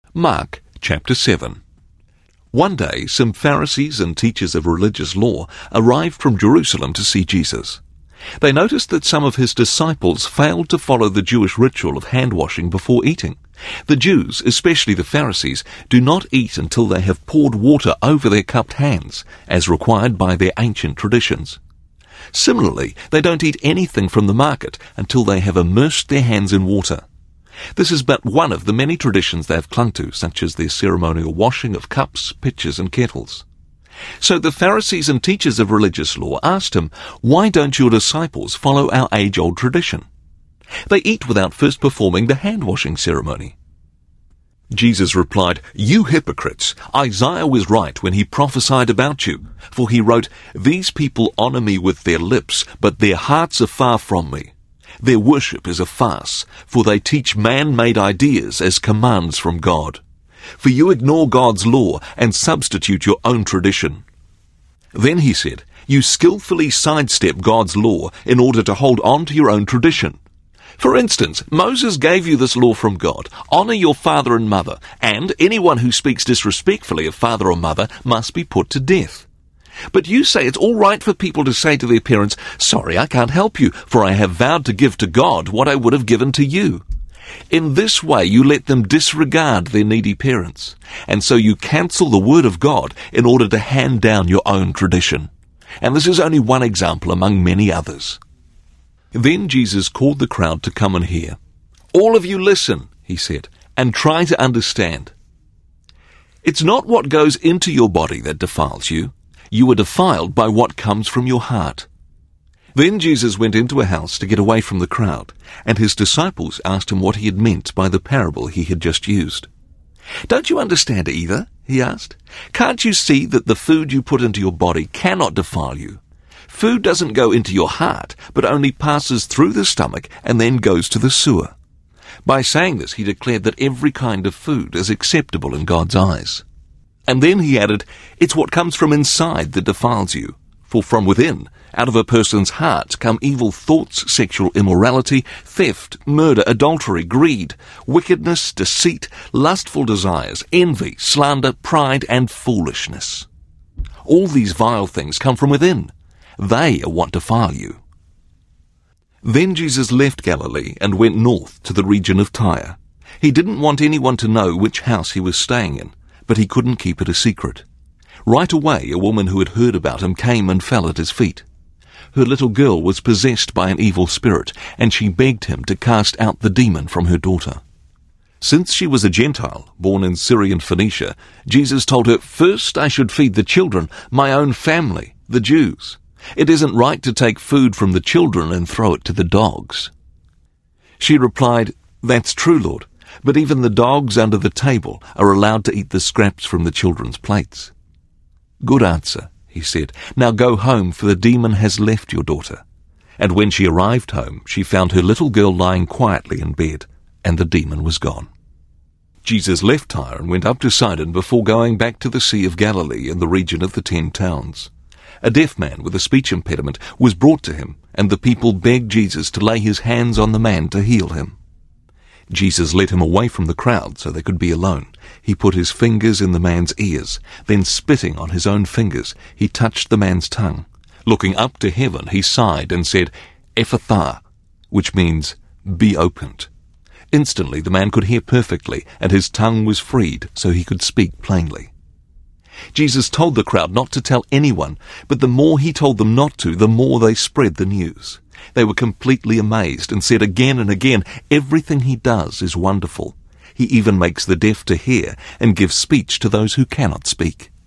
Mark chapter 7. One day some Pharisees and teachers of religious law arrived from Jerusalem to see Jesus. They noticed that some of his disciples failed to follow the Jewish ritual of hand-washing before eating. The Jews, especially the Pharisees, do not eat until they have poured water over their cupped hands, as required by their ancient traditions. Similarly, they don't eat anything from the market until they have immersed their hands in water. This is but one of the many traditions they have clung to, such as their ceremonial washing of cups, pitchers, and kettles. So the Pharisees and teachers of religious law asked him, "Why don't your disciples follow our age-old tradition? They eat without first performing the hand-washing ceremony." Jesus replied, "You hypocrites! Isaiah was right when he prophesied about you, for he wrote, 'These people honor me with their lips, but their hearts are far from me. Their worship is a farce, for they teach man-made ideas as commands from God. For you ignore God's law and substitute your own tradition.'" Then he said, "You skillfully sidestep God's law in order to hold on to your own tradition. For instance, Moses gave you this law from God: honor your father and mother, and anyone who speaks disrespectfully of father or mother must be put to death. But you say it's all right for people to say to their parents, 'Sorry, I can't help you, for I have vowed to give to God what I would have given to you.' In this way you let them disregard their needy parents, and so you cancel the word of God in order to hand down your own tradition. And this is only one example among many others." Then Jesus called the crowd to come and hear. "All of you listen," he said, "and try to understand. It's not what goes into your body that defiles you. You are defiled by what comes from your heart." Then Jesus went into a house to get away from the crowd, and his disciples asked him what he had meant by the parable he had just used. "Don't you understand either?" he asked. "Can't you see that the food you put into your body cannot defile you? Food doesn't go into your heart, but only passes through the stomach and then goes to the sewer." By saying this, he declared that every kind of food is acceptable in God's eyes. And then he added, "It's what comes from inside that defiles you. For from within, out of a person's heart, come evil thoughts, sexual immorality, theft, murder, adultery, greed, wickedness, deceit, lustful desires, envy, slander, pride, and foolishness. All these vile things come from within. They are what defile you." Then Jesus left Galilee and went north to the region of Tyre. He didn't want anyone to know which house he was staying in, but he couldn't keep it a secret. Right away, a woman who had heard about him came and fell at his feet. Her little girl was possessed by an evil spirit, and she begged him to cast out the demon from her daughter. Since she was a Gentile, born in Syrian Phoenicia, Jesus told her, "First I should feed the children, my own family, the Jews. It isn't right to take food from the children and throw it to the dogs." She replied, "That's true, Lord, but even the dogs under the table are allowed to eat the scraps from the children's plates." "Good answer," he said. "Now go home, for the demon has left your daughter." And when she arrived home, she found her little girl lying quietly in bed, and the demon was gone. Jesus left Tyre and went up to Sidon before going back to the Sea of Galilee in the region of the 10 towns. A deaf man with a speech impediment was brought to him, and the people begged Jesus to lay his hands on the man to heal him. Jesus led him away from the crowd so they could be alone. He put his fingers in the man's ears, then spitting on his own fingers, he touched the man's tongue. Looking up to heaven, he sighed and said, "Ephphatha," which means, "be opened." Instantly the man could hear perfectly, and his tongue was freed so he could speak plainly. Jesus told the crowd not to tell anyone, but the more he told them not to, the more they spread the news. They were completely amazed and said again and again, "Everything he does is wonderful. He even makes the deaf to hear and gives speech to those who cannot speak."